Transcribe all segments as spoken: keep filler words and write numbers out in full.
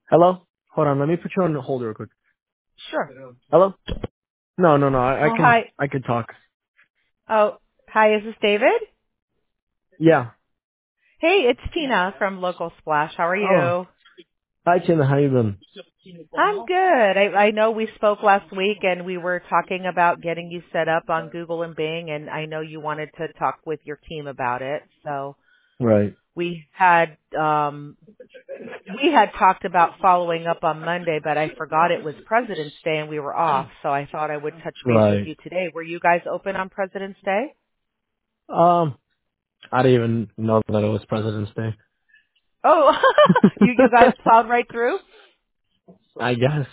Hello? Hold on, let me put you on hold real quick. Sure. Hello? No, no, no, I, I Oh, can, hi. I can talk. Oh, hi. Is this David? Yeah. Hey, it's Tina from Local Splash. How are Oh, you? hi Tina, how you been? I'm good. I, I know we spoke last week and we were talking about getting you set up on Google and Bing, and I know you wanted to talk with your team about it. So Right. we had um we had talked about following up on Monday, but I forgot it was President's Day and we were off. So I thought I would touch base with Right. you today. Were you guys open on President's Day? Um, I didn't even know that it was President's Day. Oh, you you guys plowed right through? I guess.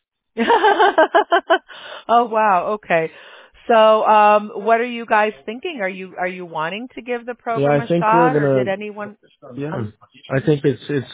Oh wow, okay. So, um, what are you guys thinking? Are you are you wanting to give the Yeah, program I a think we're shot, or gonna, did anyone? yeah, I think it's, it's,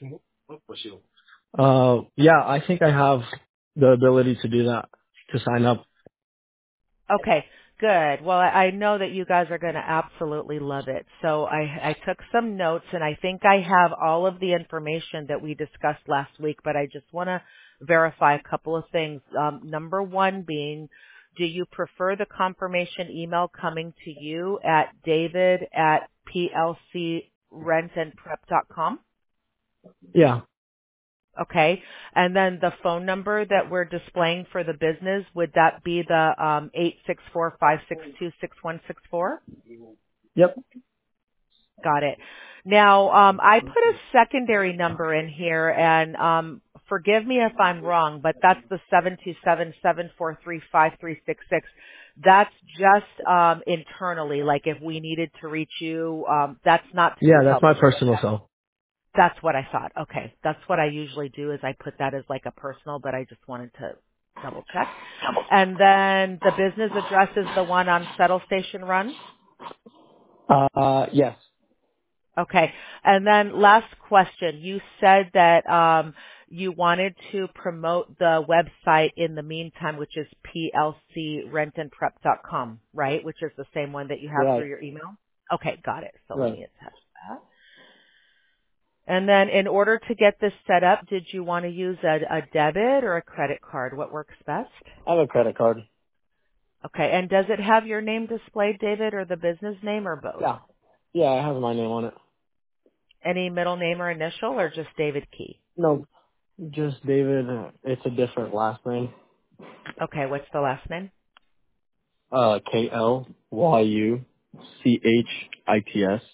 uh, yeah, I think I have the ability to do that, to sign up. Okay, good. Well, I I know that you guys are going to absolutely love it. So I I took some notes, and I think I have all of the information that we discussed last week. But I just want to verify a couple of things. Um, number one being, do you prefer the confirmation email coming to you at David at P L C rent and prep dot com? Yeah. Okay. And then the phone number that we're displaying for the business, would that be the um, eight six four, five six two, six one six four? Yep. Got it. Now, um, I put a secondary number in here, and um, forgive me if I'm wrong, but that's the seven two seven, seven four three, five three six six. That's just um, internally, like if we needed to reach you, um, that's not to do Yeah, with that's help. my personal cell. That's what I thought. Okay. That's what I usually do is I put that as like a personal, but I just wanted to double check. And then the business address is the one on Settle Station Run. Uh, yes. Okay. And then last question. You said that um, you wanted to promote the website in the meantime, which is P L C rent and prep dot com, right? Which is the same one that you have through Right. your email? Okay. Got it. So let Right. me attach that. And then in order to get this set up, did you want to use a, a debit or a credit card? What works best? I have a credit card. Okay. And does it have your name displayed, David, or the business name, or both? Yeah. Yeah, I have my name on it. Any middle name or initial, or just David Key? No, just David. uh, It's a different last name. Okay. What's the last name? Uh, K L Y U C H I T S.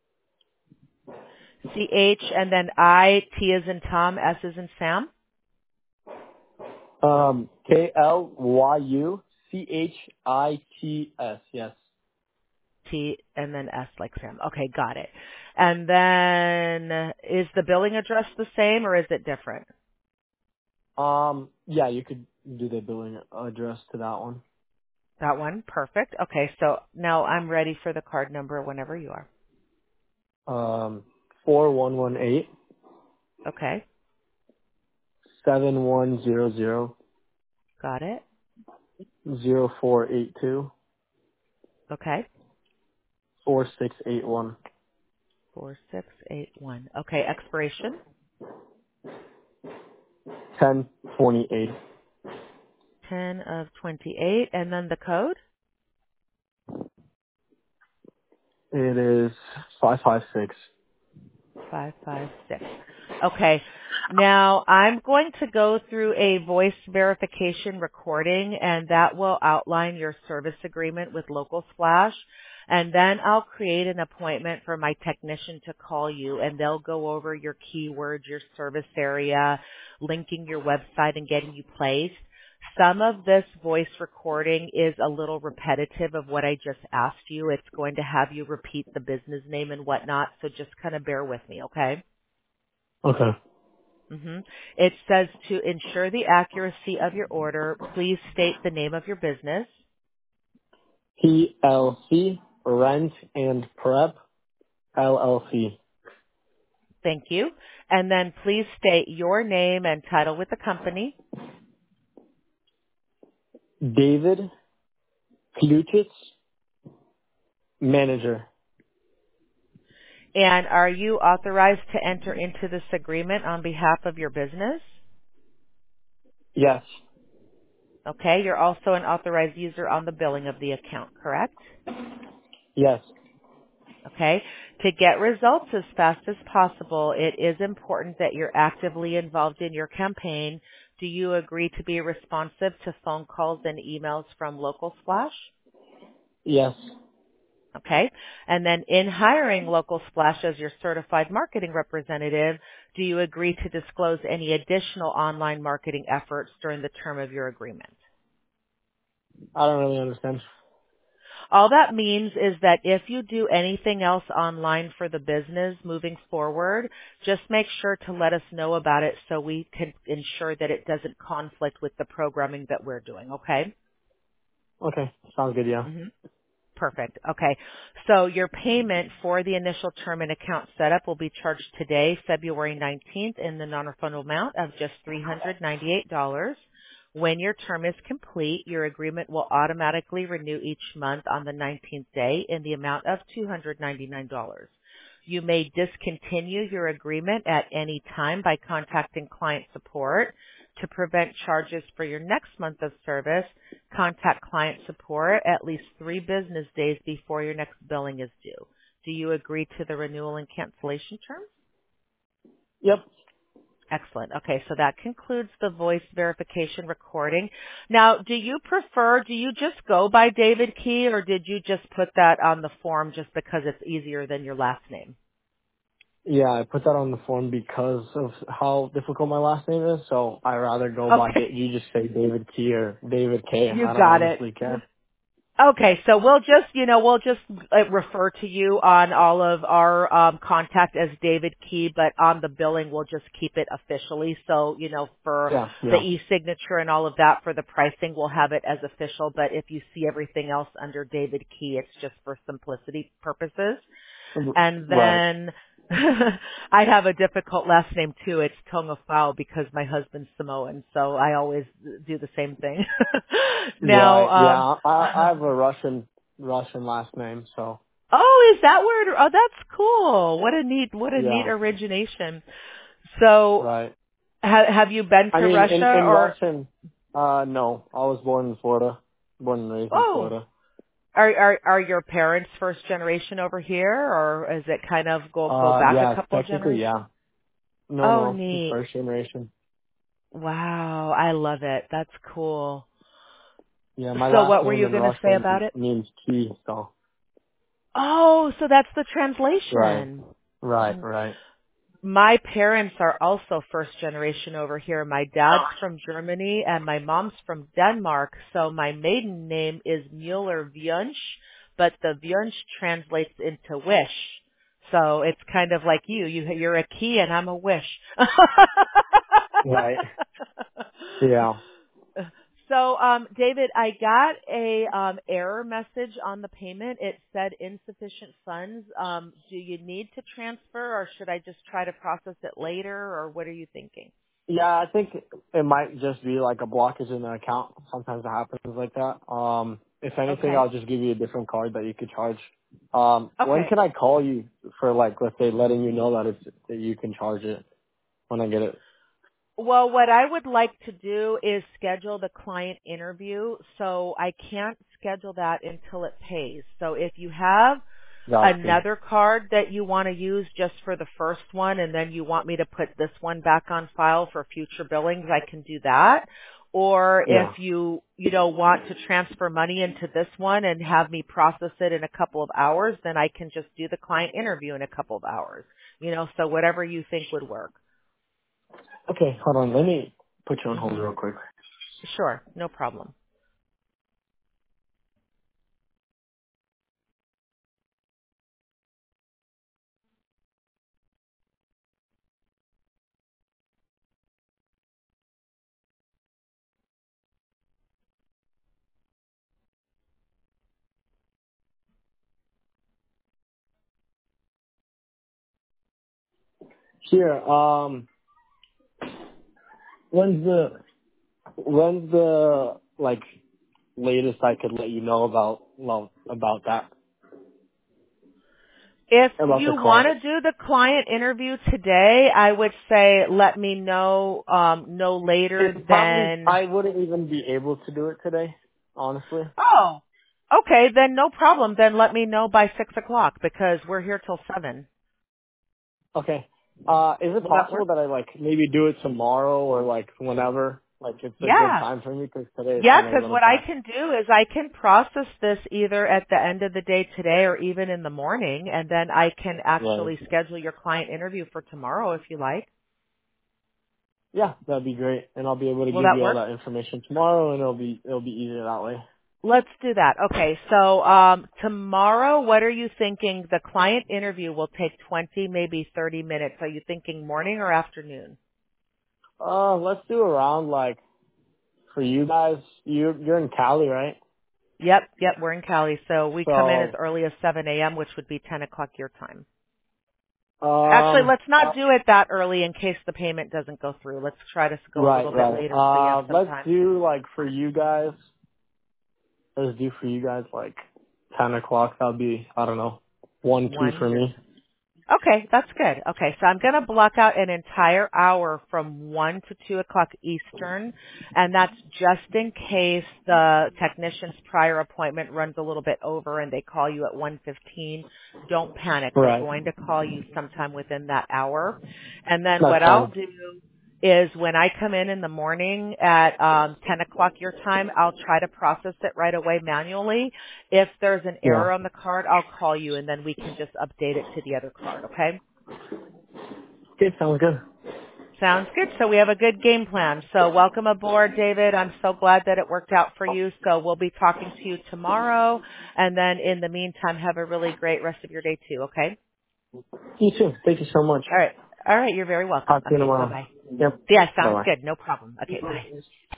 C H and then I, T as in Tom, S as in Sam? Um, K L Y U C H I T S. Yes. T and then S like Sam. Okay, got it. And then is the billing address the same or is it different? Um, yeah, you could do the billing address to that one. That one? Perfect. Okay, so now I'm ready for the card number whenever you are. Um, four one one eight Okay, seven one zero zero got it. zero four eight two Okay, four six eight one four six eight one. Okay, expiration ten twenty eight. ten of twenty-eight, and then the code It is five five six. five five six. Okay, now I'm going to go through a voice verification recording, and that will outline your service agreement with Local Splash. And then I'll create an appointment for my technician to call you, and they'll go over your keywords, your service area, linking your website and getting you placed. Some of this voice recording is a little repetitive of what I just asked you. It's going to have you repeat the business name and whatnot, so just kind of bear with me, okay? Okay. hmm It says to ensure the accuracy of your order, please state the name of your business. P L C Rent and Prep L L C. Thank you. And then please state your name and title with the company. David Kluchitz, manager. And are you authorized to enter into this agreement on behalf of your business? Yes. Okay, you're also an authorized user on the billing of the account, correct? Yes. Okay, to get results as fast as possible, it is important that you're actively involved in your campaign. Do you agree to be responsive to phone calls and emails from Local Splash? Yes. Okay. And then in hiring Local Splash as your certified marketing representative, do you agree to disclose any additional online marketing efforts during the term of your agreement? I don't really understand. All that means is that if you do anything else online for the business moving forward, just make sure to let us know about it so we can ensure that it doesn't conflict with the programming that we're doing, okay? Okay. Sounds good, yeah. Mhm. Perfect. Okay. So your payment for the initial term and account setup will be charged today, February nineteenth, in the non-refundable amount of just three hundred ninety-eight dollars. When your term is complete, your agreement will automatically renew each month on the nineteenth day in the amount of two hundred ninety-nine dollars. You may discontinue your agreement at any time by contacting client support. To prevent charges for your next month of service, contact client support at least three business days before your next billing is due. Do you agree to the renewal and cancellation terms? Yep. Excellent. Okay, so that concludes the voice verification recording. Now, do you prefer, do you just go by David Key, or did you just put that on the form just because it's easier than your last name? Yeah, I put that on the form because of how difficult my last name is, so I rather go by, Okay, Da- you just say David Key or David K. you I don't got it. honestly care. Okay, so we'll just, you know, we'll just uh, refer to you on all of our um, contact as David Key, but on the billing we'll just keep it officially. So, you know, for Yeah, the yeah. e-signature and all of that for the pricing, we'll have it as official. But if you see everything else under David Key, it's just for simplicity purposes. And Right. then I have a difficult last name too. It's Tongafao because my husband's Samoan, so I always do the same thing. now, Right. um, Yeah, I, I have a Russian, Russian last name, so. oh, is that where? It, oh, that's cool. What a neat, what a neat Yeah. origination. So, Right. ha, have you been I to mean, in, Russia in or? Russian, uh, no. I was born in Florida. Born and raised in Oh, Florida. are are are your parents first generation over here, or is it kind of go go Uh, back a yeah, couple of technically, generations? yeah. No, Oh, no, neat. first generation. Wow, I love it. That's cool. Yeah, my So last what were name you in going to say Russian about it? means key, so. Oh, so that's the Right. translation. Right, right. My parents are also first generation over here. My dad's from Germany and my mom's from Denmark. So my maiden name is Mueller Wunsch, but the Wunsch translates into wish. So it's kind of like you. you you're a key and I'm a wish. Right. Yeah. So, um, David, I got a um, error message on the payment. It said insufficient funds. Um, do you need to transfer, or should I just try to process it later, or what are you thinking? Yeah, I think it might just be like a blockage in the account. Sometimes it happens like that. Um, if anything, Okay. I'll just give you a different card that you could charge. Um, when Okay. can I call you for like, let's say, letting you know that it's that you can charge it when I get it? Well, what I would like to do is schedule the client interview, so I can't schedule that until it pays. So if you have Got you. another card that you want to use just for the first one and then you want me to put this one back on file for future billings, I can do that. Or if Yeah. you, you know, want to transfer money into this one and have me process it in a couple of hours, then I can just do the client interview in a couple of hours. You know, so whatever you think would work. Okay, hold on. Let me put you on hold Mhm. real quick. Sure, no problem. Here, um, when's the when's the like latest I could let you know about well about that? If about the you want client. to do the client interview today, I would say let me know um, no later It probably, than. I wouldn't even be able to do it today, honestly. Oh, okay, then no problem. Then let me know by six o'clock because we're here till seven. Okay. Uh, is it Will that possible work? that I like maybe do it tomorrow or like whenever? Like it's a good Yeah. time for me because today is Yeah, kind of a because little what I packed. can do is I can process this either at the end of the day today or even in the morning, and then I can Right. actually schedule your client interview for tomorrow if you like. Yeah, that'd be great, and I'll be able to Will give that you all work? that information tomorrow, and it'll be it'll be easier that way. Let's do that. Okay, so um, tomorrow, what are you thinking? The client interview will take twenty, maybe thirty minutes. Are you thinking morning or afternoon? Uh, let's do around like for you guys. You you're in Cali, right? Yep, yep, we're in Cali, so we come in as So early as seven a.m., which would be ten o'clock your time. Actually, um, let's not do it that early in case the payment doesn't go through. Let's try to go a right, little bit right. later so you have Uh, some let's time. do like for you guys. Let's do for you guys like ten o'clock. That'll be I don't know one two One for your me. time. Okay, that's good. Okay, so I'm going to block out an entire hour from one to two o'clock Eastern, and that's just in case the technician's prior appointment runs a little bit over and they call you at one fifteen. Don't panic. They're Right. going to call you sometime within that hour. And then That's what I'll fine. do is when I come in in the morning at um, ten o'clock your time, I'll try to process it right away manually. If there's an Yeah. error on the card, I'll call you and then we can just update it to the other card, okay? Okay, sounds good. Sounds good. So we have a good game plan. So welcome aboard, David. I'm so glad that it worked out for you. So we'll be talking to you tomorrow. And then in the meantime, have a really great rest of your day too, okay? You too. Thank you so much. All right. All right. You're very welcome. Talk to you Okay. tomorrow. Bye-bye. Yep. Yeah, Bye sounds bye. good. No problem. Okay. Bye.